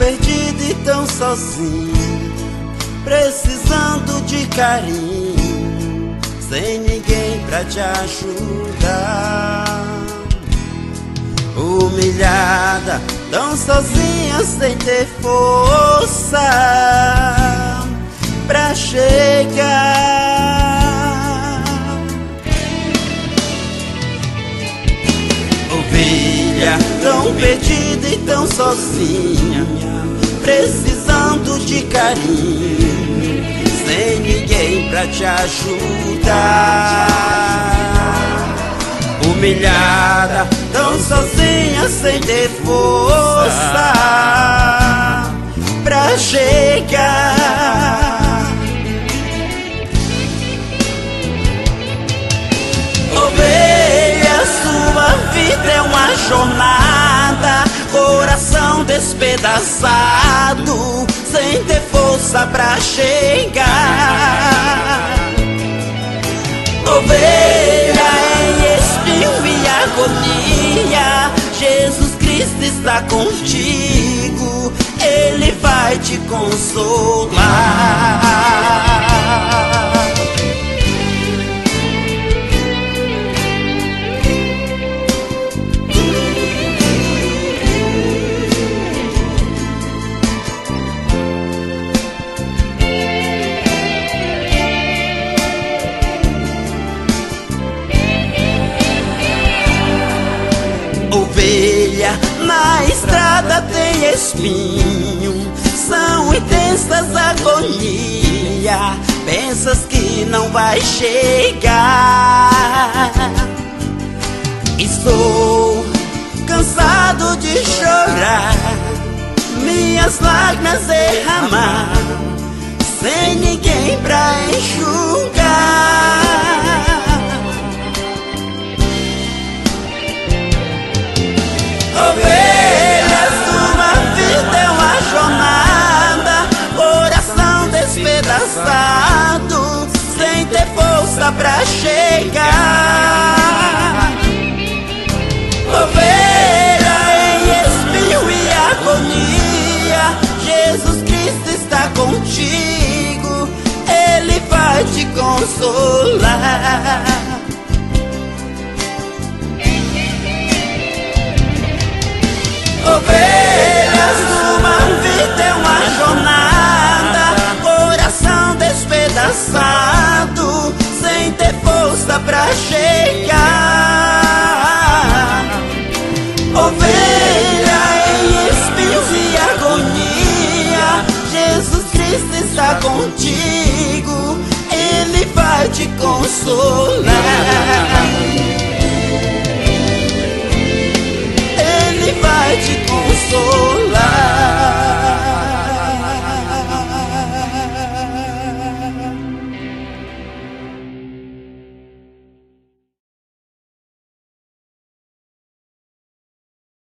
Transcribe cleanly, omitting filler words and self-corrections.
perdido e tão sozinho, precisando de carinho, sem ninguém pra te ajudar. Humilhada, tão sozinha, sem ter força pra chegar. Ovelha, tão perdida e tão sozinha, precisando de carinho, sem ninguém pra te ajudar. Humilhada, tão sozinha, sem ter força pra chegar. Ovelha, sua vida é uma jornada, coração despedaçado, sem ter força pra chegar. Ovelha em espinho e agonia, Jesus Cristo está contigo, Ele vai te consolar. Ovelha, na estrada tem espinho, são intensas agonia, pensas que não vai chegar. Estou cansado de chorar, minhas lágrimas derramar, sem ninguém pra enxugar. Ovelha, sua vida é uma jornada, coração despedaçado, sem ter força pra chegar. Ovelha em espinho e agonia, Jesus Cristo está contigo, Ele vai te consolar. Ovelha, sua vida é uma jornada, coração despedaçado, sem ter força pra chegar. Ovelha em espinhos e agonia, Jesus Cristo está contigo, Ele vai te consolar.